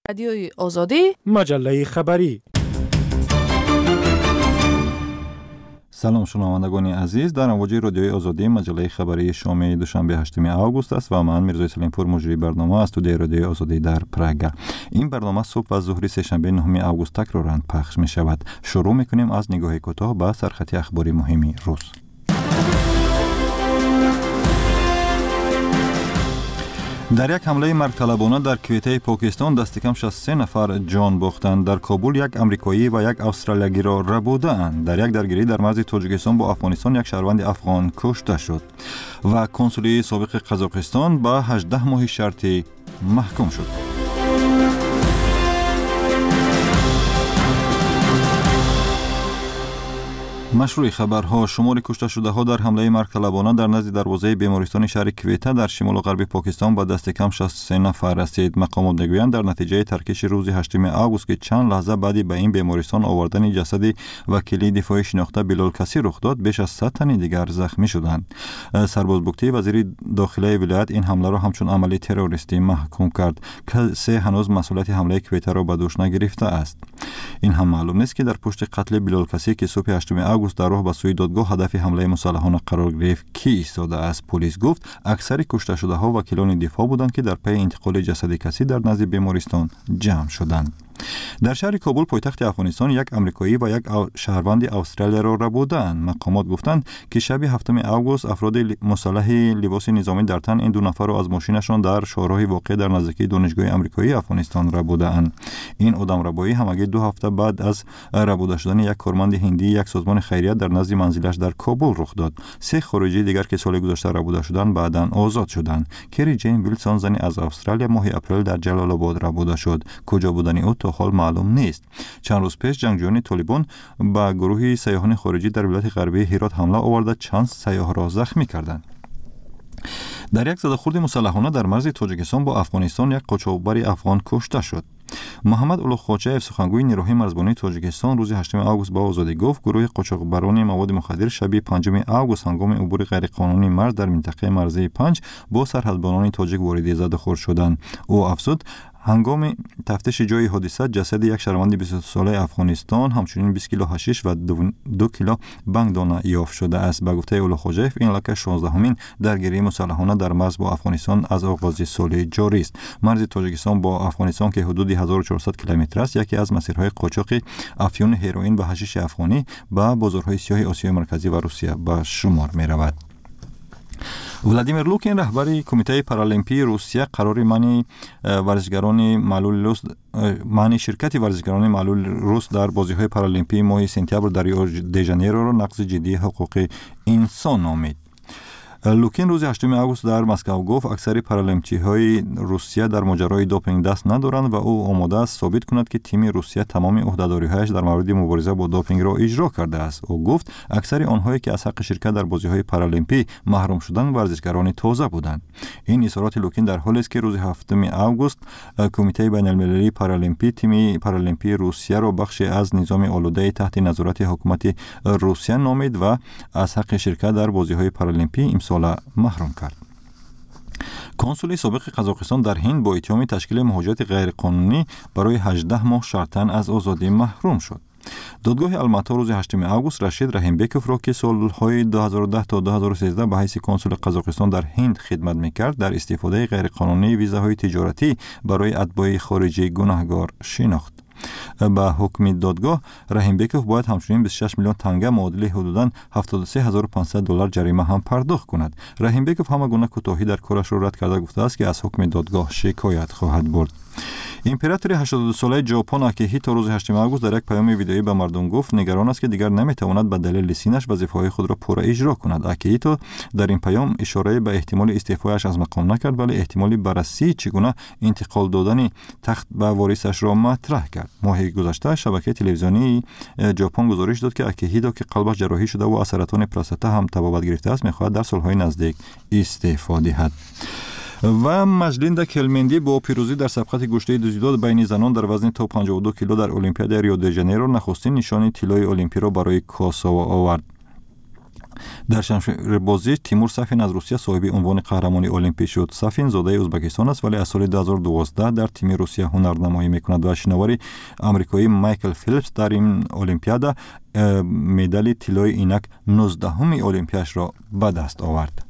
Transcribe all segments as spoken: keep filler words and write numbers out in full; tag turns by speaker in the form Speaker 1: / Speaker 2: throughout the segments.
Speaker 1: رادیوی آزادی
Speaker 2: مجله خبری.
Speaker 3: سلام شنوندگان عزیز، در امواج رادیوی آزادی مجله خبری شام دوشنبه هشتم آگوست است و من میرزا سلیمپور مجری برنامه از استودیوی رادیوی آزادی در پراگ. این برنامه صبح و ظهر سه‌شنبه نهم آگوست تکرارن پخش می شود. شروع میکنیم از نگاه کوتاه به سرخط اخباری مهمی روز. در یک حمله مرگ‌طلبانه در کویته پاکستان دست کم شصت و سه نفر جان باختند. در کابل یک آمریکایی و یک استرالیایی را ربودند. در یک درگیری در مرز تاجیکستان با افغانستان یک شهروند افغان کشته شد و کنسولی سابق قزاقستان به هجده ماه شرطی محکوم شد. مشروع خبرها: شمار کشته شده ها در حمله مرگ‌طلبانه در نزد دروازه بیمارستان شهر کویته در شمال و غرب پاکستان به دست کم شصت و سه نفر رسید. مقامات میگویند در نتیجه ترکش روز هشتم آگوست که چند لحظه بعد به این بیمارستان آوردن جسد وکیل دفاع شناخته بلال کسی رخ داد، بیش از صد تن دیگر زخمی شدند. سرباز بگتی وزیر داخلی ولایت این حمله را همچون عملی تروریستی محکوم کرد. کسی هنوز مسئولیت حمله کویته را به دوش نگرفته است. این هم معلوم نیست که در پشت قتل بلال کسی که صبح هشتم آگوست در راه به سوی دادگاه هدف حمله مسلحانه قرار گرفت کی ایستاده است. پلیس گفت اکثر کشته شده ها وکیلان دفاع بودند که در پی انتقال جسد کسی در نزد بیمارستان جمع شدند. در شهر کابل پایتخت افغانستان یک آمریکایی و یک شهروند استرالیا را ربودند. مقامات گفتند که شب هفتم آگوست افراد مسلح لباس نظامی در تن این دو نفر را از ماشینشان در شهرهای واقع در نزدیکی دانشگاه آمریکایی افغانستان ربودند. این آدم ربایی همگی دو هفته بعد از ربوده شدن یک کارمند هندی یک سازمان خیریه در نزد منزلش در کابل رخ داد. سه خارجی دیگر که سال گذشته ربوده شدند بعداً آزاد شدند. کری جین ویلسون زنی از استرالیا ماه اپریل در جلال آباد ربوده شد. کجا بودن او تا حال معلوم نیست. چند روز پیش جنگجویان طالبان با گروهی سیاحان خارجی در ولایت غربی هرات حمله آورده چند سیاح را زخمی کردند. در یک زده‌خورد مسلحانه در مرز تاجیکستان با افغانستان یک قاچاقبر افغان کشته شد. محمد اولو خواجه‌اف سخنگوی نیروهای مرزبانی تاجیکستان روز هشتم آگوست با آزادی گفت گروه قاچاقبران مواد مخدر شب پنجم آگوست هنگام عبور غیرقانونی مرز در منطقه مرزی پنج با سرحدبانان تاجیک وارد زده‌خورد شدند. او افزود هنگام تفتیش جای حادثه جسد یک شهروند بیست و دو ساله افغانستان همچنین بیست کیلو حشیش و دو کیلو بنگدانه یافت شده است. به گفته اولو خواجه‌اف این لکه شانزدهمین درگیری مسلحانه در مرز با افغانستان از آغاز سال جاری است. مرز تاجیکستان با افغانستان که حدود هزار و چهارصد کیلومتر است یکی از مسیرهای قاچاق افیون هروئین و حشیش افغانی به بازارهای سیاه آسیای مرکزی و روسیه به شمار می رود. ولادیمیر لوکین رهبر کمیته پارالمپی روسیه قرار منع ورزشگران معلول روس معنی شرکت ورزشگران معلول روس در بازی‌های پارالمپی ماه سپتامبر در ریو دی ژانیرو را نقض جدی حقوق انسان نامید. لوکین روز هشتم آگوست در مسکو گفت اکثر پارالمپی‌های روسیه در ماجرای دوپینگ دست ندارند و او آماده است ثابت کند که تیم روسیه تمام عهده‌داری‌هایش در مورد مبارزه با دوپینگ را اجرا کرده است. او گفت اکثر آنهایی که از حق شرکت در بازی‌های پارالمپی محروم شدند ورزشگران تازه بودند. این اظهارات لوکین در حالی است که روز هفتم آگوست کمیته بین‌المللی پارالمپی تیم پارالمپی روسیه را بخشی از نظام آلوده تحت نظارت حکومت روسیه نامید و از حق شرکت در بازی‌های پارالمپی سال محروم کرد. کنسول سابق قزاقستان در هند با اتهام تشکیل مهاجرت غیرقانونی برای هجده ماه شرطاً از آزادی محروم شد. دادگاه الماتا روز هشتم آگوست رشید رحیمبکوف را که سالهای دو هزار و ده تا دو هزار و سیزده به حیث کنسول قزاقستان در هند خدمت می‌کرد در استفاده غیرقانونی ویزاهای تجارتی برای اتباع خارجی گناهکار شناخت. با حکم دادگاه رحیمبکوف باید همچنین بیست و شش میلیون تنگه معادل حدوداً هفتاد و سه هزار و پانصد دلار جریمه هم پرداخت کند. رحیمبکوف همه گونه کوتاهی در کارش را رد کرده گفته است که از حکم دادگاه شکایت خواهد برد. امپراتور هشتاد و دو ساله ژاپن آکیهیتو روز هشتم آگوست در یک پیام ویدئویی به مردم گفت نگران است که دیگر نمیتواند به دلیل سینش وظیفه‌های خود را پورا اجرا کند. آکیهیتو در این پیام اشاره به احتمال استعفایش از مقام نکرد ولی احتمالی بررسی چگونه انتقال دادن تخت به وارثش را مطرح کرد. ماه گذشته شبکه تلویزیونی ژاپن گزارش داد که آکیهیتو که قلبش جراحی شده و از سرطان پروستات هم تبابت گرفته است می‌خواهد در سال‌های نزدیک استعفا دهد. و مجلیندا کلمندی با پیروزی در سبقت گشته دوزیدو بین زنان در وزن تا پنجاه و دو کیلو در المپیاد ریو دی ژانیرو نخستین نشان طلای المپی را برای کوسوو آورد. در شمشیر بازی تیمور سفین از روسیه صاحب عنوان قهرمانی المپیک شد. سفین زاده ازبکستان است ولی از سال دو هزار و دوازده در تیم روسیه هنرنمایی میکند و شناور آمریکایی مایکل فیلیپس در این المپیاد مدال طلای اینک نوزدهمین المپیاش را به دست آورد.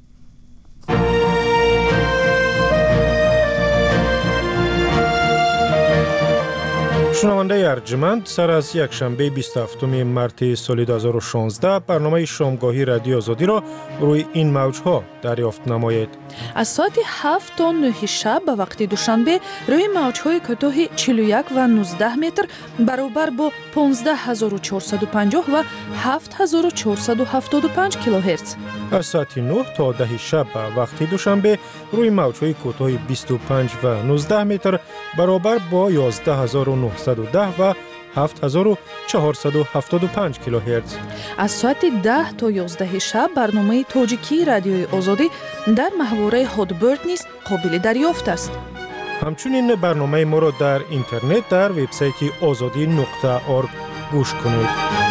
Speaker 1: شنونده ارجمند، سر از یک شنبه بیست و هفتم مارس سال دو هزار و شانزده برنامه شامگاهی رادیو آزادی را روی این موجها دریافت نمایید.
Speaker 2: از ساعت هفت تا نه شب به وقت دوشنبه روی موجهای کوتاه چهل و یک و نوزده متر برابر با پانزده هزار و چهارصد و پنجاه و هفت هزار و چهارصد و هفتاد و پنج کیلوهرتز.
Speaker 1: از ساعت نه تا ده شب به وقت دوشنبه روی موجهای کوتاه بیست و پنج و نوزده متر برابر با یازده هزار و نهصد و ده و هفت هزار و چهارصد و هفتاد و پنج کیلوهرتز.
Speaker 2: از ساعت ده تا یازده شب برنامه تاجیکی رادیوی آزادی در محوره هادبرد نیز قابل دریافت است.
Speaker 1: همچنین برنامه ما را در اینترنت در وبسایت آزادی نقطه org گوش کنید.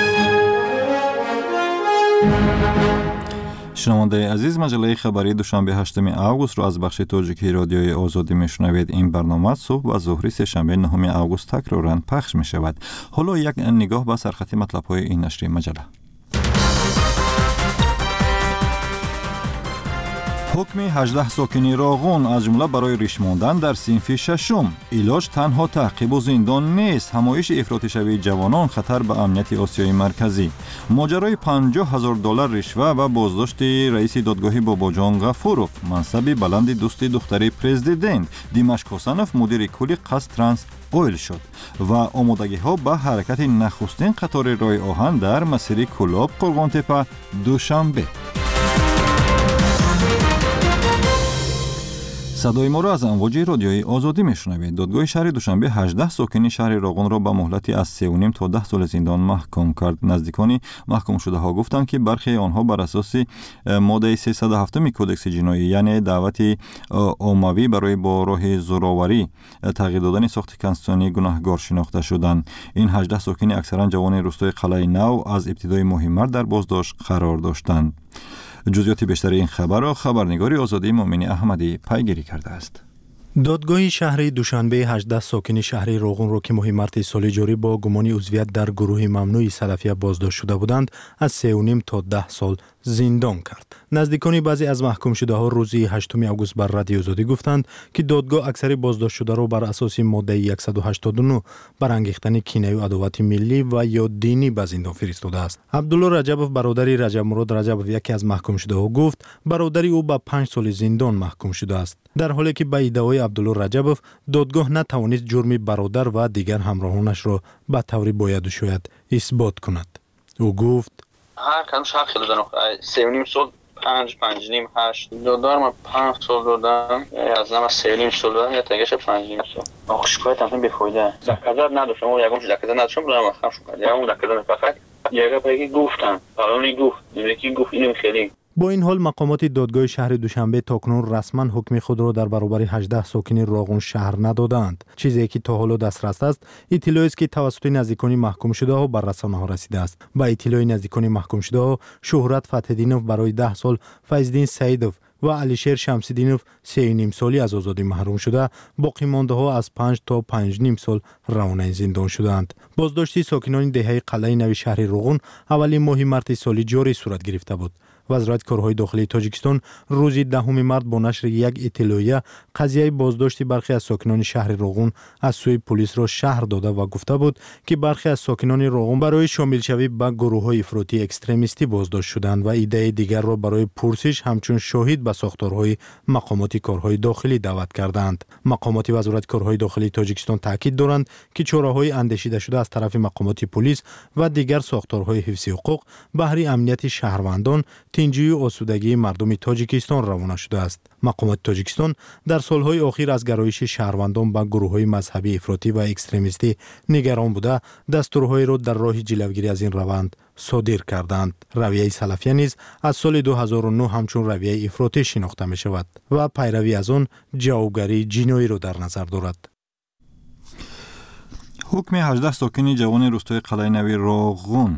Speaker 3: شنونده عزیز، مجله خبری دوشنبه هشتم اوگوست را از بخش تاجیکی رادیوی آزادی میشنوید. این برنامه صبح و ظهری سه‌شنبه نهم اوگوست تکرارا پخش می شود. حالا یک نگاه به سرخط مطلب های این نشریه مجله. حکم هجده ساکنی راغون از جمله برای ریش ماندن در صنف ششم. علاج تنها تعقیب و زندان نیست. همایش افراطی شوی جوانان خطر به امنیت آسیای مرکزی. ماجرای پنجاه هزار دلار رشوه و بازداشت رئیس دادگاه باباجان غفورов. منصب بلند دوست دختر پرزیدنت. دیمشق حسنов مدیر کل قصد ترانس اویل شد و آمادگی ها به حرکت نخستین قطار راه آهن در مسیر کلاب قرغانتپه دوشنبه. صدای ما را از امواج رادیوی آزادی میشنوید. دادگاه شهر دوشنبه هجده ساکن شهر راغون را به مهلتی از سه و نیم تا ده سال زندان محکوم کرد. نزدیکان محکوم شده ها گفتند که برخی آنها بر اساس ماده سیصد و هفت کدکس جنایی یعنی دعوت عمومی برای با راه زوراوری تغییر دادن ساخت کنستیتوسیونی گناهکار شناخته شدند. این هجده ساکن اکثرا جوان روستای قلعه نو از ابتدای ماه مارس در بازداشت قرار داشتند. جزئیات بیشتر این خبر را خبرنگار آزادی مومنی احمدی پیگیری کرده است.
Speaker 4: دادگاه شهر دوشنبه هجده ساکن شهر راغون را که ماه مارس سال جاری با گمان عضویت در گروه ممنوع سلفیه بازداشت شده بودند از سه و نیم تا ده سال زندان کرد. نزدیکان بعضی از محکوم شده ها روز هشتم اوگوست بر رادیو آزادی گفتند که دادگاه اکثر بازداشت شده را بر اساس ماده صد و هشتاد و نه برانگیختن کینه و عداوت ملی و یا دینی به زندان فرستاده است. عبدالله رجبов برادری رجب مراد رجبov یکی از محکوم شده ها گفت برادری او به پنج سال زندان محکوم شده است. در حالی که به ادعای عبدالله رجبov دادگاه نتوانست جرم برادر و دیگر همراهانش را به طوری باید و شاید اثبات کند. او گفت
Speaker 5: هر کدومش حق خیلی دارن. سه و نیم سال پنج پنج نیم هشت دادار من پنج سال دادم از نم سه و نیم سال دادم یا تگهش پنج نیم سال. آخه شکایت هم بیفایده. زکزت نداشتم و یکم زکزت نداشتم برام خم شکایت. یا اون زکزت فقط یه گپی گفتن. حالا گفت یکی گفت اینم خیلی.
Speaker 4: با این حال مقامات دادگاه شهر دوشنبه تاکنون رسما حکم خود را در برابر هجده ساکن راغون شهر ندادند. چیزی که تا حالا دسترس است اطلاعی است که توسط نزدیکان محکوم شده ها بر رسانه ها رسیده است. با اطلاع نزدیکان محکوم شده ها شهرت فتح‌الدینov برای ده سال، فیض‌الدین سعیدov و علیشیر شمس‌الدینov سه و نیم سالی از آزادی محروم شده، باقی مانده ها از پنج تا پنج نیم سال روانه زندان شدند. بازداشت ساکنان دهه قلعه نو شهر راغون اولین ماه مارس سال جاری صورت گرفته بود. وزارت کارهای داخلی تاجیکستان روز دهم مارس با نشر یک اطلاعیه قضیه بازداشت برخی از ساکنان شهر راغون از سوی پلیس را شهر داده و گفته بود که برخی از ساکنان راغون برای شامل شوی به گروه‌های افراطی اکستریمیستی بازداشت شدند و ایده دیگر را برای پرسش همچون شاهد به ساختارهای مقامات کارهای داخلی دعوت کردند. مقامات وزارت کارهای داخلی تاجیکستان تاکید دارند که چاره‌های اندیشیده شده از طرف مقامات پلیس و دیگر ساختارهای حفظ حقوق بهره امنیت شهروندان، تنجی و آسودگی مردم تاجیکستان روانه شده است. مقامات تاجیکستان در سالهای اخیر از گرایش شهروندان به گروه‌های مذهبی افراطی و اکستریمیستی نگران بوده، دستورهای را در راه جلوگیری از این روند صادر کردند. رویه سلفیه نیز از سال دو هزار و نه همچون رویه افراطی شناخته می شود و پیروی از آن جوابگری جنایی را در نظر دارد.
Speaker 3: حکم هجده ساکن جوان روستای قلعه نو راغون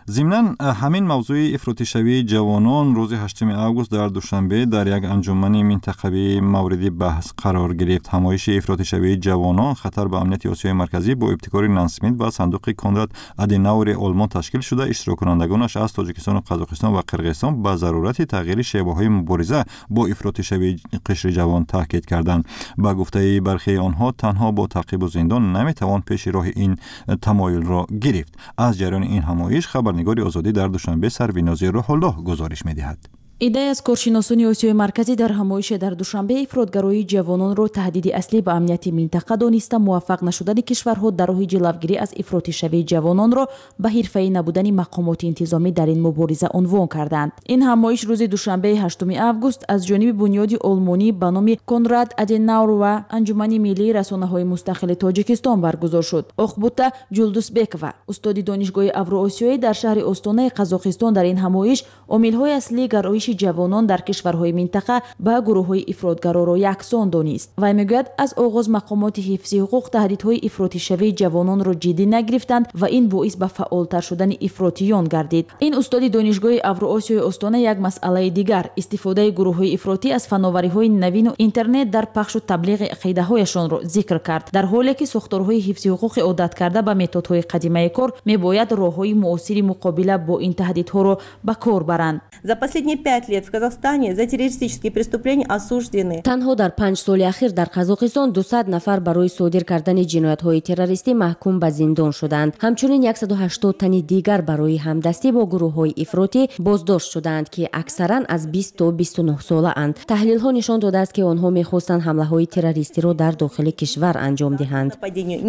Speaker 3: ضمناً همین موضوع افراطی شوی جوانان روز هشتم آگوست در دوشنبه در یک انجمن منطقوی مورد بحث قرار گرفت. همایش افراطی شوی جوانان خطر به امنیت آسیای مرکزی با ابتکار نانسی اسمیت و صندوق کنراد ادناور آلمان تشکیل شده. اشتراک کنندگانش از تاجیکستان و قزاقستان و قرقیزستان به ضرورت تغییر شیوه‌های مبارزه با افراطی شوی قشر جوان تاکید کردند. با گفته برخی آنها تنها با تعقیب و زندان نمیتوان پیش راه این تمایل را گرفت. از جریان این همایش خبرنگار آزادی در دوشنبه سروینازی روح الله گزارش می‌دهد.
Speaker 6: ایده از کارشناسانی آسیای مرکزی در همایش در دوشنبه افراطگرایی جوانان را تهدید اصلی به امنیت منطقه دانسته موفق نشدن کشورها در راه جلوگیری از افراطی شوی جوانان را به حرفه‌ای نبودن مقامات انتظامی در این مبارزه عنوان کردند. این همایش روز دوشنبه هشتم آگوست از جانب بنیاد آلمانی به نام کنراد ادناور و انجمن ملی رسانه‌های مستقل تاجیکستان برگزار شد. اخبوتا جولدوسبکова استاد دانشگاه اوراسیایی در شهر استانه قزاقستان در این همایش عامل‌های اصلی گرایش جوانان در کشورهای منطقه با گروه‌های افراطگرا را یکسان دانست. وی میگوید از آغاز مقامات حفظی حقوق تهدیدهای افراطی شوی جوانان را جدی نگرفتند و این باعث به فعالتر شدن افراطیان گردید. این استاد دانشگاه اوراسیای استانه یک مسئله دیگر استفاده گروه‌های افراطی از فناوری‌های نوین و اینترنت در پخش و تبلیغ عقیده‌هایشان را ذکر کرد. در حالی که ساختارهای حفظی حقوق عادت کرده به متدهای قدیمی کار میباید راه‌های معاصر مقابله با این تهدیدها را به کار برند.
Speaker 7: лет в Казахстане за террористические преступления осуждены.
Speaker 6: تنها در پنج سال اخیر در قزاقستان دویست نفر برای صادر کردن جنایت‌های تروریستی محکوم به زندان شدند. همچنین صد و هشتاد تن دیگر برای همدستی با گروه‌های افراطی بازداشت شدند که اکثراً از بیست تا بیست و نه ساله اند. تحلیل‌ها نشان داده است که آنها می‌خواستند حمله‌های تروریستی را در داخل کشور انجام دهند.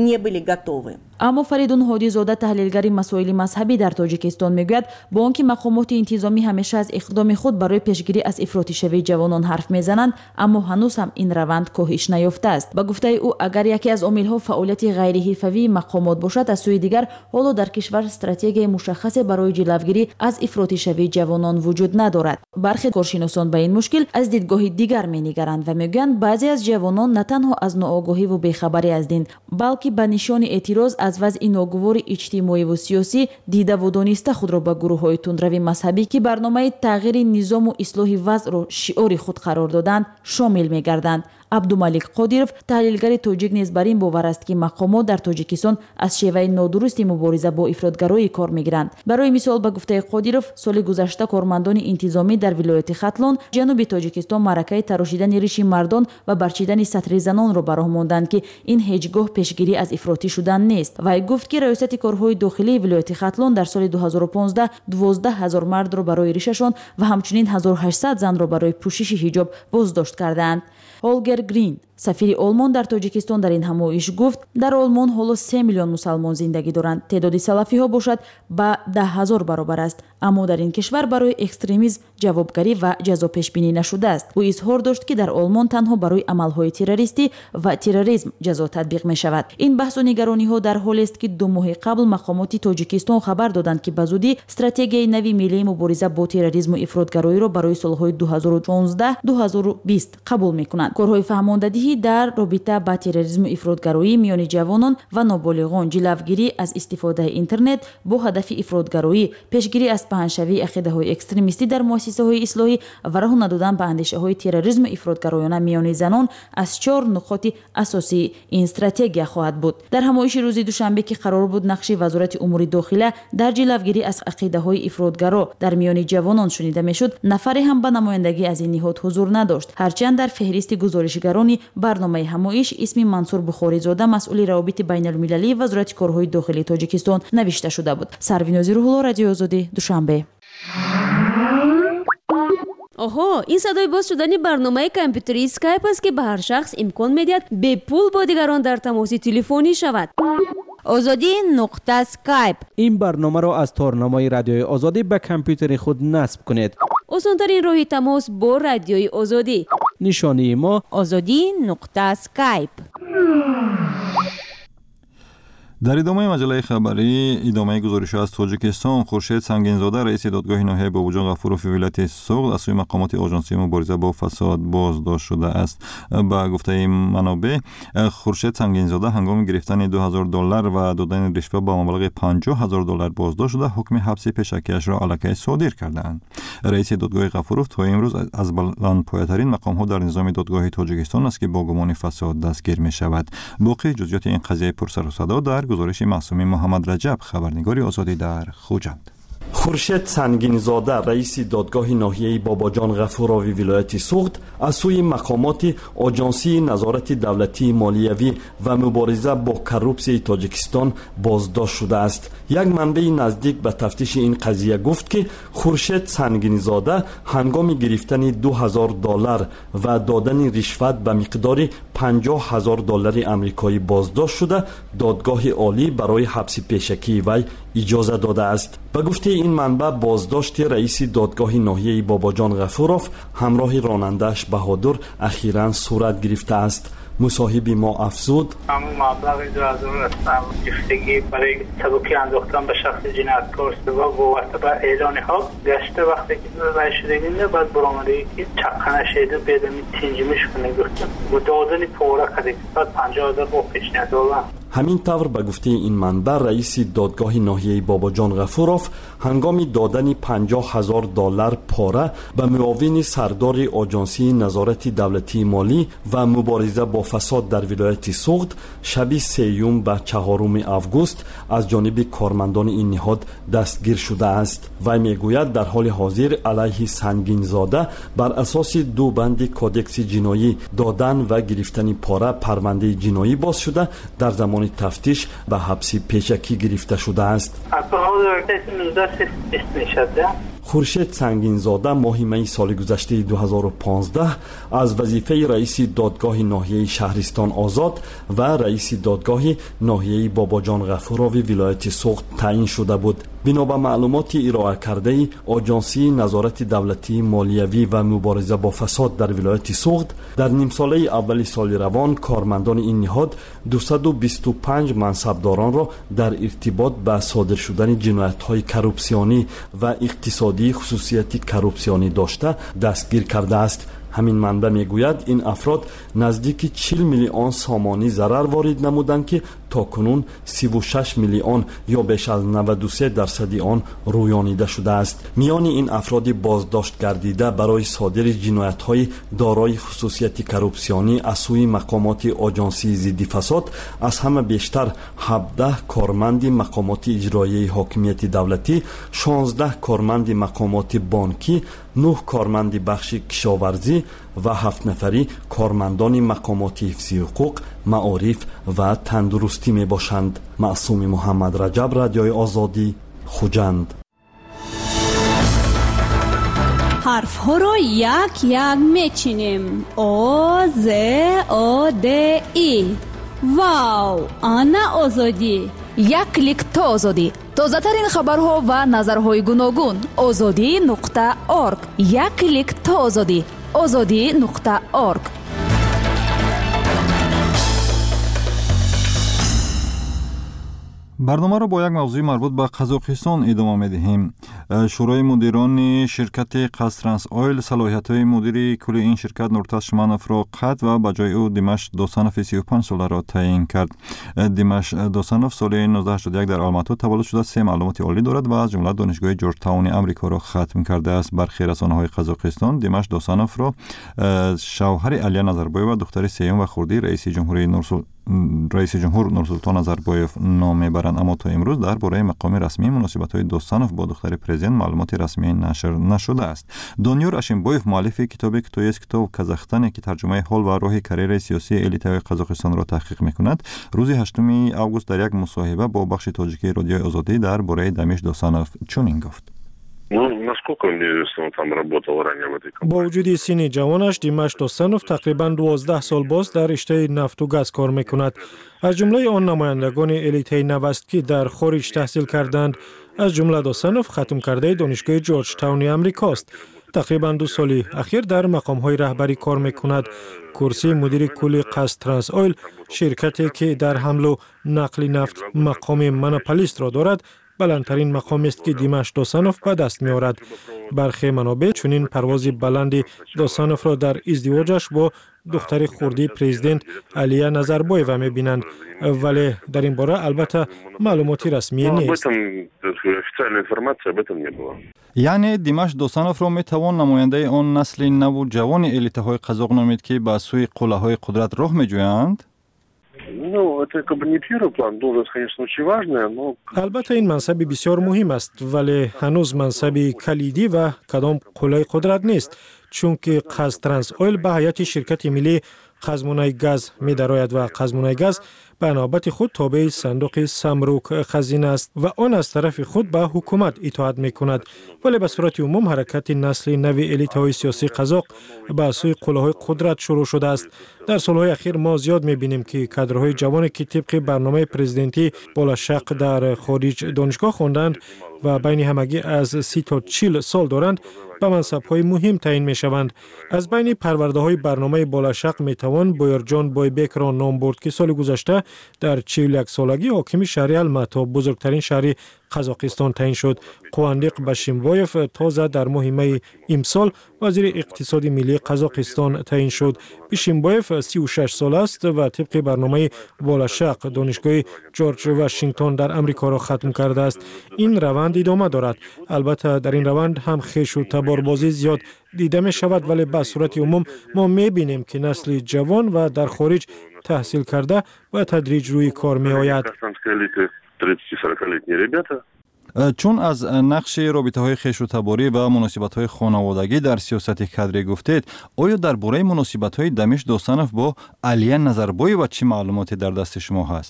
Speaker 6: اما فریدون هادی زاده تحلیلگر مسائل مذهبی در تاجیکستان میگوید با آنکه مقامات انتظامی همیشه از اقدام خود برای پیشگیری از افراطی شوی جوانان حرف میزنند، اما هنوز هم این روند کاهش نیافته است. با گفته او اگر یکی از عامل‌ها فعالیت غیر حرفه‌ای مقامات باشد، از سوی دیگر حالا در کشور استراتژی مشخص برای جلوگیری از افراطی شوی جوانان وجود ندارد. برخی کارشناسان به این مشکل از دیدگاه دیگر می‌نگرند و میگویند بعضی از جوانان نه تنها از ناآگاهی و بیخبری از دین، بلکه به نشان اعتراض از وضع ناگوار اجتماعی و سیاسی دیده و دانسته خود را به گروه‌های تندروی مذهبی که برنامه تغییر نظام و اصلاح وضع را شعار خود قرار دادند شامل می‌گردند. عبدالملک قادیرов تحلیلگر تاجیک نیز بر این باور است که مقامات در تاجیکستان از شیوه نادرست مبارزه با افراطگرایی کار می‌گیرند. برای مثال به گفته قادیرov سال گذشته کارمندان انتظامی در ولایت ختلون جنوب تاجیکستان معرکه تراشیدن ریش مردان و برچیدن سطر زنان را براه ماندند که این هیچگاه پیشگیری از افراطی شدن نیست. و گفت که ریاست کارهای داخلی ولایت ختلون در سال دو هزار و پانزده دوازده هزار مرد را برای ریششان و همچنین هزار و هشتصد زن را برای پوشش حجاب بازداشت کردند. هولگر گرین سفیر آلمان در تاجیکستان در این همایش گفت در آلمان حالا سه میلیون مسلمان زندگی دارند. تعداد سلفی ها باشد به ده هزار برابر است، اما در این کشور برای اکستریمیسم جوابگری و جزا پیش بینی نشده است. او اظهار داشت که در آلمان تنها برای عملهای تروریستی و تروریسم جزا تطبیق می شود. این بحث و نگرانی ها در حالی است که دو ماه قبل مقامات تاجیکستان خبر دادند که بزودی استراتژی نوی ملی مبارزه با تروریسم و افراطگرایی را برای سالهای دو هزار و شانزده تا دو هزار و بیست قبول می کنند. کارهای فهماندهی در رابطه با تروریسم و افراطگرایی میان جوانان و نابالغان، جلوگیری از استفاده اینترنت با هدف افراطگرایی، پیشگیری از پهنشوی عقیده‌های اکستریمیستی در مؤسسه‌های اصلاحی و راه ندادن به اندیشه‌های تروریسم و افراطگرایانه میان زنان از چهار نقاط اساسی این استراتژی خواهد بود. در همایش روز دوشنبه که قرار بود نقش وزارت امور داخله در جلوگیری از عقیده‌های افراطگرا در میان جوانان شنیده میشد، نفری هم به نمایندگی از این نهاد حضور نداشت. هرچند در فهرست گزارشگران برنامه همایش اسم منصور بخاری زاده مسئول روابط بین المللی وزارت کارهای داخلی تاجیکستان نوشته شده بود. سروینازی روح الله، رادیو آزادی، دوشنبه.
Speaker 8: آها، این صدای باز شدن برنامه کامپیوتری اسکایپ است که به هر شخص امکان میدهد به پول با دیگران در تماس تلفنی شود. آزادی نقطه اسکایپ.
Speaker 9: این برنامه را از تارنمای رادیوی آزادی به کامپیوتر خود نصب کنید.
Speaker 8: آسان‌ترین راه تماس با رادیوی آزادی.
Speaker 9: نشانی ما
Speaker 8: آزادی نقطه اسکایپ.
Speaker 3: در ادامه مجله خبری ادامه گزارش از تاجیکستان، خورشید سنگینزاده رئیس دادگاه ناحیه باباجان غفورов ولایت سوغد از سوی مقامات آژانسی مبارزه با فساد بازداشت شده است. با گفته منابع خورشید سنگینزاده هنگام گرفتن دو هزار دلار و دادن رشوه با مبلغ پنجاه هزار دلار بازداشت شده، حکم حبس پیشکیش را الکی صادر کردند. رئیس دادگاه غفورov تا امروز از بلندپایه‌ترین مقام‌ها در نظام دادگاه تاجیکستان است که با گمان فساد دستگیر می‌شود. باقی جزئیات این قضیه پرسر و صدا در گزارش معصومی محمد رجب، خبرنگاری آزادی در خوجند.
Speaker 10: خورشید سنگینزاده رئیس دادگاه ناحیه باباجان غفوراوی ولایت سوغد از سوی مقامات آژانسی نظارت دولتی مالیوی و مبارزه با کروپسی تاجیکستان بازداشت شده است. یک منبع نزدیک به تفتیش این قضیه گفت که خورشید سنگینزاده هنگام گرفتن دو هزار دلار و دادن رشوت به مقدار پنجاه هزار دلار آمریکایی بازداشت شده، دادگاه عالی برای حبس پیشکی وی اجازه داده است. به گفته این منبع بازداشت رئیس دادگاه ناحیه باباجان غفورov همراه راننده‌اش بهادر اخیراً صورت گرفته است. مصاحب ما افزود:
Speaker 11: همون مبلغ دو هزار هستم گرفتگی برای سبکی انداختن به شخص جنایتکار سبب وابسته به اعلان حق گشته وقتی که رای شدگی نه بعد برآمده که چقنه شده بدمی تنجیمش کنه گفتم و دادن پوره کده بعد پنجاه هزار با پیشنهاد دادن.
Speaker 10: همین طور به گفته این منبع رئیس دادگاه ناحیه باباجان غفورov هنگام دادن پنجاه هزار دلار پاره به معاون سردار آژانسی نظارت دولتی مالی و مبارزه با فساد در ولایت سوغد شب سیوم به چهارم آگوست از جانب کارمندان این نهاد دستگیر شده است. وی میگوید در حال حاضر علیه سنگینزاده بر اساس دو بند کودکس جنایی دادن و گرفتن پاره پرونده جنایی باز شده، در زمان تفتیش به حبس پیشکی گرفته شده است. خورشید سنگینزاده ماه می سال گذشته دو هزار و پانزده از وظیفه رئیس دادگاه ناحیه شهرستان آزاد و رئیس دادگاه ناحیه باباجان غفوراوی ولایت سوغد تعیین شده بود. بنا به معلومات ارائه کرده آژانسی نظارت دولتی مالیوی و مبارزه با فساد در ولایت سوغد، در نیم ساله اول سال روان کارمندان این نهاد دویست و بیست و پنج منصبداران را در ارتباط با صادر شدن جنایت‌های کروپسیونی و اقتصادی خصوصیت کروپسیونی داشته دستگیر کرده است. همین منبع میگوید این افراد نزدیک چهل میلیون سامانی ضرر وارد نمودند که تاکنون سی و شش میلیون یا بیش از نود و سه درصد آن رویانیده شده است. میان این افراد بازداشت گردیده برای صادر جنایت‌های دارای خصوصیت کروپسیونی از سوی مقامات آژانسی ضد فساد از همه بیشتر هفده کارمند مقامات اجرایی حاکمیت دولتی، شانزده کارمند مقامات بانکی، نه کارمند بخش کشاورزی و هفت نفری کارمندان مقامات حفظی حقوق، معارف و تندرستی می باشند. معصوم محمد رجب، رادیوی آزادی، خوجند.
Speaker 8: حرف ها را یک یک می چینیم. او ز او د ای. واو، آنا آزادی.
Speaker 2: یک کلیک تا آزادی. تازه ترین خبرها و نظرهای گوناگون. آزادی نقطه اورگ. یک کلیک تا آزادی. آزادی نقطه اورگ.
Speaker 3: برنامه را با یک موضوع مربوط به قزاقستان ادامه می‌دهیم. شورای مدیران شرکت قزترانس آیل صلاحیت‌های مدیر کل این شرکت نورتاز شمانوف را قطع و به جای او دیمش دوسانوف سی و پنج ساله را تعیین کرد. دیمش دوسانوف سال نوزده هشتاد و یک در آلماتو تولد شده، سه معلومات عالی دارد و از جمله دانشگاه جورج تاون امریکا را ختم کرده است. برخی رسانه‌های قزاقستان دیمش دوسانوف را شوهر علی نظربایو و دختر سیوم و خردی رئیس جمهوری نورسول رئیس جمهور نورسولطان نظربایف نام میبرند، اما تا امروز درباره مقام رسمی مناسبت‌های دوستانوف با دختر پرزیدنت معلومات رسمی نشر نشده است. دانیار اشنبایف مؤلف کتاب کتوی است کتاب کازاخستان که ترجمه حال و راه کریر سیاسی الیتای قزاقستان را تحقیق می‌کند، روز هشتم آگوست در یک مصاحبه با بخش تاجیکی رادیوی آزادی درباره دمیش دوستانوف چنین گفت:
Speaker 1: با وجود سن جوانش دیمش دوستانوف تقریباً دوازده سال باز در رشته نفت و گاز کار میکند. از جمله آن نمایندگان الیته نوست که در خارج تحصیل کردند، از جمله دوستانوف ختم کرده دانشگاه جورج تاون امریکاست. تقریبا دو سال اخیر در مقام‌های رهبری کار می‌کند. کرسی مدیر کل قصد ترانس اویل، شرکتی که در حمل و نقل نفت مقام مونوپولیست را دارد، بلندترین مقامی است که دیمش دوسانوف به دست می‌آورد. برخی منابع چنین پرواز بلند دوسانوف را در ازدواجش با دختر خردی پرزیدنت علیا نظربایووا می‌بینند، ولی در این باره البته معلوماتی رسمی نیست.
Speaker 3: یعنی دیمش دوسانوف را می‌توان نماینده آن نسل نو جوان الیت‌های قزاق نامید که به سوی قله‌های قدرت راه می‌جویند؟
Speaker 1: البته این منصب بسیار مهم است، ولی هنوز منصب کلیدی و کدام قله قدرت نیست، چون که قصد ترانس اویل به هیئت شرکت ملی خزمونای گاز می درآید و خزمونای گاز به نوبت خود تابع صندوق سمروک خزینه است و آن از طرف خود به حکومت اطاعت می کند. ولی به صورت عموم حرکت نسل نو الیت‌های سیاسی قزاق به سوی قله‌های قدرت شروع شده است. در سالهای اخیر ما زیاد می بینیم که کادرهای جوانی که طبق برنامه پرزیدنتی بالاشق در خارج دانشگاه خواندند و بین همگی از سی تا چهل سال دارند به منصب‌های مهم تعیین می‌شوند. از بین پرورده‌های برنامه بالاشق می‌توان بویرجان بایبک را نام برد که سال گذشته در چهل و یک سالگی حاکم شهر الماتا، بزرگترین شهر قزاقستان تعیین شد. قواندیق باشیمبایف تازه در ماه می امسال وزیر اقتصاد ملی قزاقستان تعیین شد. باشیمبایف سی و شش سال است و طبق برنامه بالاشق دانشگاه جورج واشنگتن در امریکا را ختم کرده است. این روند ادامه دارد. البته در این روند هم خویش و تباربازی زیاد دیده می شود، ولی به صورت عموم ما می بینیم که نسل جوان و در خارج تحصیل کرده و تدریج روی کار می آید.
Speaker 3: چون از نقش رابطه‌های خویش و تباری و مناسبت‌های خانوادگی در سیاست کادری گفتید، آیا درباره مناسبت‌های دمیش دوسانوف با علیا نظربایووا چه معلوماتی در دست شما هست؟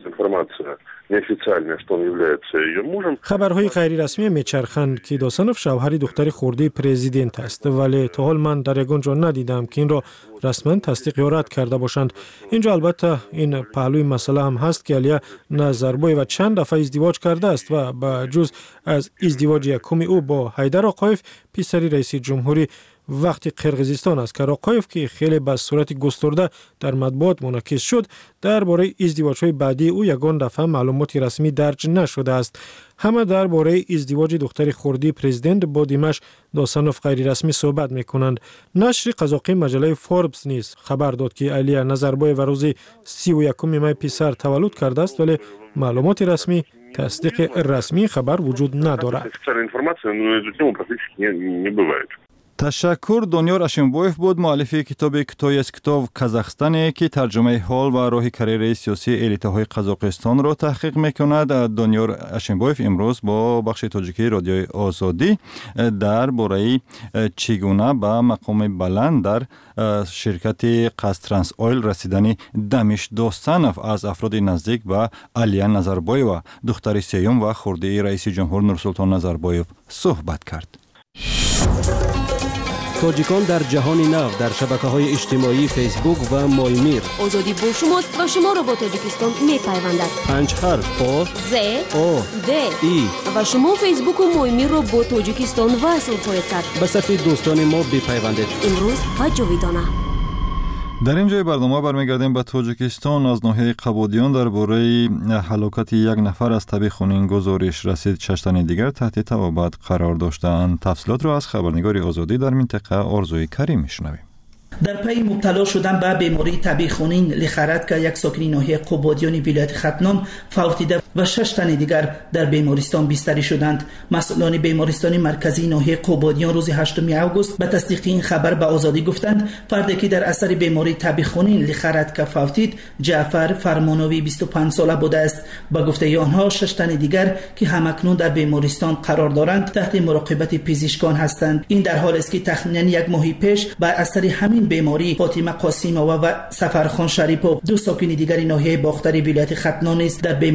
Speaker 1: خبرهای غیر رسمی میچرخند که دوسانوف شوهر دختر خردی پرزیدنت است، ولی تا حال من در یگان جا ندیدم که این را رسما تصدیق یا رد کرده باشند. اینجا البته این پهلوی مسئله هم هست که علیا نظربایووا چند دفعه ازدواج کرده است و با جز از ازدواج یکم او با حیدر آقایف پسر رئیس جمهوری وقتی قرقیزستان است که آقایف که خیلی به صورت گسترده در مطبوعات منعکس شد، درباره ازدواج‌های بعدی او یگان دفعه معلوماتی رسمی درج نشده است. همه درباره ازدواج دختر خردی پرزیدنت با دیمش دوسانوف غیر رسمی صحبت می‌کنند. نشر قزاقی مجله فوربس نیز خبر داد که علیا نظربایووا روز سی و یکم می پسر تولد کرده است، ولی معلومات رسمی تصدیق رسمی خبر وجود ندارد.
Speaker 3: تشکر. دانیار اشنبایف بود، مؤلف کتاب کتایس کتاب کازاخستان که ترجمه حال و راه کاریری سیاسی الیت‌های قزاقستان را تحقیق می‌کند. دانیار اشنبایف امروز با بخش تاجیکی رادیوی آزادی درباره چگونه به مقام بلند در شرکت قصد ترانس اویل رسیدن دمیش دوسانوف از افراد نزدیک به علیا نظربایووا، دختر سیوم و خردی رئیس جمهور نورسلطان نظربایوف صحبت کرد.
Speaker 9: تاجیکان در جهان نو در شبکه‌های اجتماعی فیسبوک و مایمیر.
Speaker 8: آزادی با شماست و شما را با تاجیکستان می‌پیوندد.
Speaker 9: پنج حرف آ
Speaker 8: ز
Speaker 9: او
Speaker 8: د
Speaker 9: ای
Speaker 8: و شما فیسبوک و مایمیر را با تاجیکستان وصل خواهید کرد.
Speaker 9: به صفحه دوستان ما بپیوندید.
Speaker 8: امروز و جاویدانه.
Speaker 3: در این جای برنامه برمیگردیم به تاجیکستان. از ناحیه قبادیان درباره هلاکت یک نفر از تبع خونین گزارش رسید. شش تن دیگر تحت توابع قرار داشتند. تفصیلات را از خبرنگار آزادی در منطقه آرزوی کریم میشنویم.
Speaker 12: در پی مبتلا شدن به بیماری تبع خونین لیخرد که یک ساکن ناحیه قبادیان ولایت ختنان فوت دیده و شش تن دیگر در بیمارستان بستری شدند. مسئولان بیمارستان مرکزی ناحیه قبادیان روز هشتم آگوست به تصدیق این خبر به آزادی گفتند فردی که در اثر بیماری تبع خونین لیخرد که فوتید جعفر فرمانوی بیست و پنج ساله بوده است. به گفته آنها شش تن دیگر که همکنون در بیمارستان قرار دارند تحت مراقبت پزشکان هستند. این در حالی است که تخمینا یک ماه پیش بر اثر همین بیماری فاطمه قاسیمова و سفرخان شریپov دو ساکن دیگر ناحیه باختری ولایت ختنان نیز در بیمارستان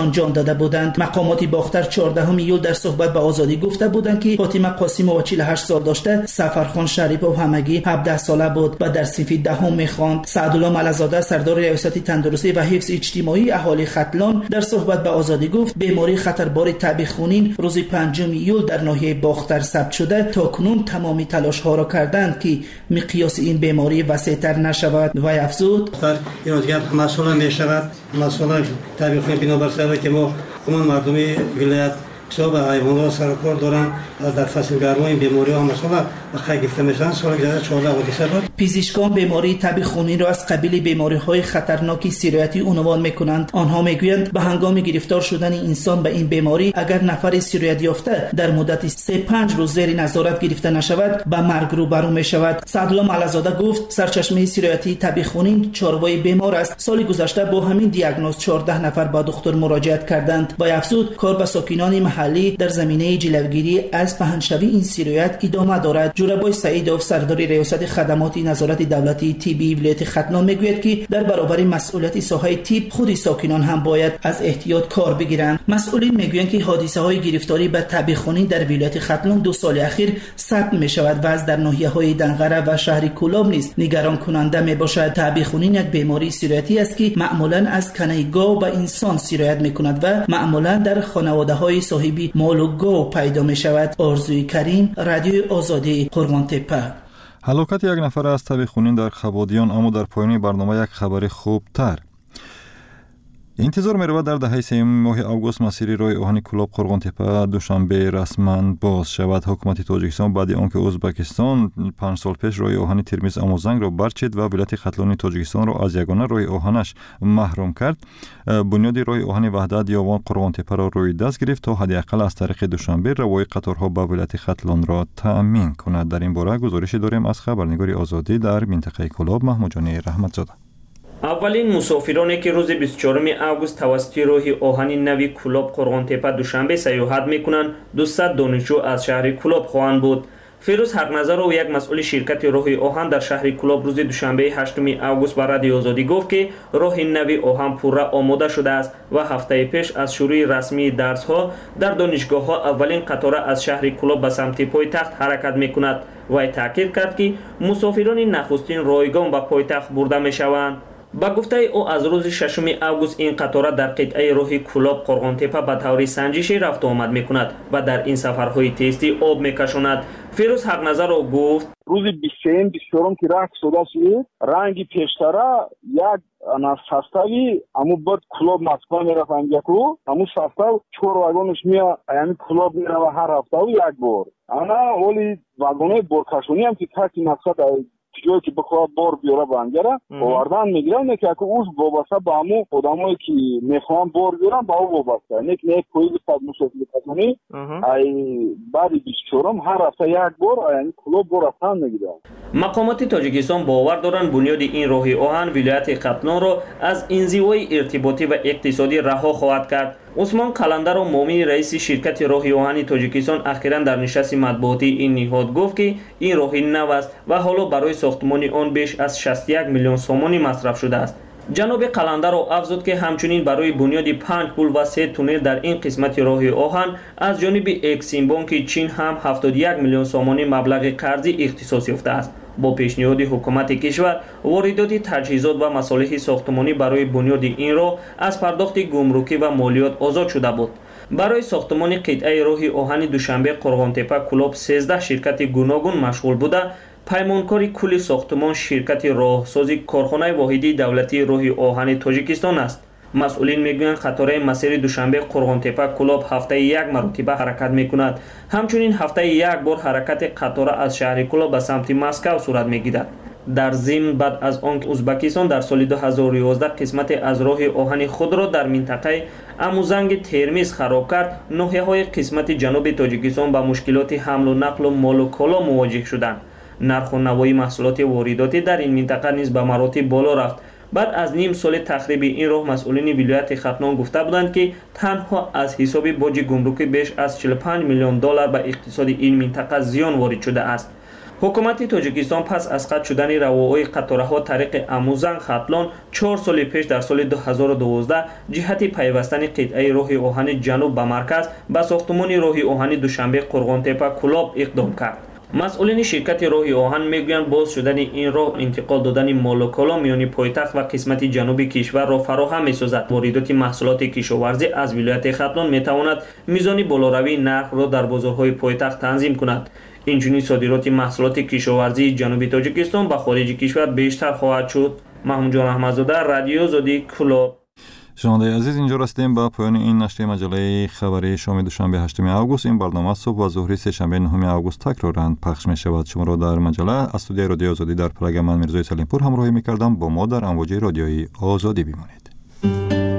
Speaker 12: ایران جان داده بودند. مقامات باختر چهاردهم ایول در صحبت به آزادی گفته بودند که فاطمه قاسمова چهل و هشت سال داشته، سفرخان شریپov همگی هفده ساله بود و در صنف دهم میخواند. سعدالله ملک‌زاده سردار ریاست تندرستی و حفظ اجتماعی اهالی ختلان در صحبت به آزادی گفت بیماری خطربار تب خونین روز پنجم ایول در ناحیه باختر ثبت شده. تاکنون تمامی تلاش ها را کردند که مقیاس این بیماری وسیع‌تر نشود. و افزود
Speaker 13: این دیگر مسئول می شود، مسئول تب خونین بنابر سبب که ما عموم مردمی ولایت صاحب حیوانات سر کار دارن در فصل گرما این بیماری ها مثلا خیلی گرفته میشن. سال گذشته چهارده حادثه بود.
Speaker 12: پزشکان بیماری تب خونین را از قبیل بیماری های خطرناک سیرایتی عنوان میکنند. آنها میگویند به هنگام گرفتار شدن انسان به این بیماری اگر نفر سیرایت یافته در مدت سه پنج روز زیر نظارت گرفته نشود به مرگ روبرو میشود. سعدالله ملک‌زاده گفت سرچشمه سیرایتی تب خونین چاروای بیمار است. سال گذشته با همین دیاگنوز چهارده نفر به دکتر مراجعت کردند. و افزود کار به ساکنان محلی در زمینه جلوگیری از پهنشوی این سیرایت ادامه دارد. جوربای سعیدوف سردار ریاست خدمات نظارت دولتی طبی ولایت ختلان میگوید که در برابر مسئولیت ساحه طب خود ساکنان هم باید از احتیاط کار بگیرند. مسئولین میگویند که حادثه های گرفتاری به تب خونین در ولایت ختلان دو سال اخیر ثبت می شود و از در ناحیه های دنغره و شهر کولاب نیز نگران کننده می باشد. تب خونین یک بیماری سیرایتی است که معمولا از کنه گاو به انسان سیرایت می کند و معمولا در خانواده های صاحب مال و گاو پیدا می شود. آرزوی کریم، رادیو آزادی، قرغان‌تپه.
Speaker 3: هلاکت یک نفر از تب خونین در خبادیان، اما در پایان برنامه یک خبر خوب تر. انتظار می رود در دهه سوم ماه اوگوست مسیر راه آهن کلاب قرغان‌تپه دوشنبه رسما باز شود. حکومت تاجیکستان بعد آنکه ازبکستان پنج سال پیش راه آهن ترمیز آموزنگ را برچید و ولایت ختلان تاجیکستان را از یگانه راه آهنش محروم کرد، بنیاد راه آهن وحدت یاوان قرغان‌تپه را روی دست گرفت تا حداقل از طریق دوشنبه روای قطارها به ولایت ختلان را تأمین کند. در این باره گزارش داریم از خبرنگار آزادی در منطقه کلاب محمود جان رحمتزاده.
Speaker 14: اولین مسافرانی که روز بیست و چهارم اوگوست توسط راه آهن نوی کلاب قرغان‌تپه دوشنبه سیاحت میکنند دویست دانشجو از شهر کلاب خواهند بود. فیروز حقنظر و یک مسئول شرکت راه آهن در شهر کلاب روز دوشنبه هشتم اوگوست به رادیو آزادی گفت که راه نوی آهن پورا آماده شده است و هفته پیش از شروع رسمی درس ها در دانشگاه ها اولین قطار از شهر کلاب به سمت پایتخت حرکت میکند. و تاکید کرد که مسافران نخستین رایگان به پایتخت برده میشوند. با گفته او از روز ششم اوگوست این قطار در قطعه راه کلاب قرغان‌تپه به طور سنجشی رفت و آمد میکند و در این سفرهای تستی آب میکشاند. فیروز حقنظر او گفت
Speaker 15: روز بیست و سه بیست و چهار که رفت شده شد رنگی پیشتره یک انا ساستاوی امو بعد کلاب مسکن میرفت انجاکو امو ساستاو چهار واگنش میا یعنی کلاب میرفت هر هفته و یک بار انا ولی واگنه برکشونی هم که کسی مقصد جایی که بخواه بار بیاره بانگره آوردن میگیرن که اکو اوز وابسته با همو آدمایی که میخوان بار بیارن با او وابسته نیک نیک کویل صد مسافر کسانی ای بعد بیست و چهارم هر هفته یک بار یعنی کلوب بار رفتن میگیرن.
Speaker 14: مقامات تاجیکستان باور دارند بنیاد این راه آهن ولایت ختلان را از انزوای ارتباطی و اقتصادی رها خواهد کرد. عثمان قلندر و مومن رئیس شرکت راه آهن تاجیکستان اخیراً در نشست مطبوعاتی این نهاد گفت که این راه نو است و حالا برای ساختمان آن بیش از شصت و یک میلیون سومانی مصرف شده است. جناب قلندر افزود که همچنین برای بنیاد پنج پل و سه تونل در این قسمت راه آهن از جانب اکسیم بانک چین هم هفتاد و یک میلیون سومانی مبلغ قرضی اختصاص یافته است. با پیشنهاد حکومت کشور واردات تجهیزات و مصالح ساختمانی برای بنیاد این راه از پرداخت گمرکی و مالیات آزاد شده بود. برای ساختمان قطعه راه آهن دوشنبه قرغان‌تپه کلاب سیزده شرکت گوناگون مشغول بوده. پیمانکاری کل ساختمان شرکت راهسازی کارخانه واحدی دولتی راه آهن تاجیکستان است. مسئولین میگویند قطار مسیر دوشنبه قرغان‌تپه کلاب هفته یک مرتبه حرکت میکند. همچنین هفته یک بار حرکت قطار از شهر کلاب به سمت مسکو صورت میگیرد. در ضمن بعد از آنکه ازبکستان در سال دو هزار و یازده قسمت از راه آهن خود را در منطقه آموزنگ ترمیز خراب کرد، ناحیه‌های قسمت جنوب تاجیکستان با مشکلات حمل و نقل و مال و کالا مواجه شدند. نرخ و نوای محصولات وارداتی در این منطقه نیز به مراتب بالا رفت. بعد از نیم سال تخریب این راه مسئولین ولایت ختلان گفته بودند که تنها از حساب باج گمرکی بیش از چهل و پنج میلیون دلار به اقتصاد این منطقه زیان وارد شده است. ҳукумати тоҷикистон пас аз қатъ шудани равоҳои қатораҳо тариқи амузан хатлон чор соли пеш дар соли ду ҳазору дувоздаҳ ҷиҳати пайвастани қитъаи роҳи оҳани ҷануб ба марказ ба сохтумони роҳи оҳани душанбе қурғонтепа кулоб иқдом кард. масъулини ширкати роҳи оҳан мегӯянд боз шудани ин роҳ интиқол додани молоколо миёни пойтахт ва қисмати ҷануби кишварро фароҳам месозад. воридоти маҳсулоти кишоварзӣ аз вилояти хатлон метавонад мизони болоравии нархро дар бозорҳои пойтахт танзим кунад. инчунин содироти маҳсулоти кишоварзии ҷануби тоҷикистон ба хориҷи кишвар бештар хоҳад шуд. маҳмудҷон аҳмадзода, радиои озодӣ, Кӯлоб.
Speaker 3: шунавандаи азиз, инҷо расидем ба поёни ин нашри маҷалаи хабари шоми душанбе ҳаштуми август. ин барнома субҳ ва зуҳри сешанбе нуҳуми август такроран пахш мешавад. шуморо дар маҷала аз студияи радиои озодӣ дар Прага ман Мирзои Салимпур ҳамроҳӣ мекардам. бо мо дар амвоҷи радиои озодӣ бимонед.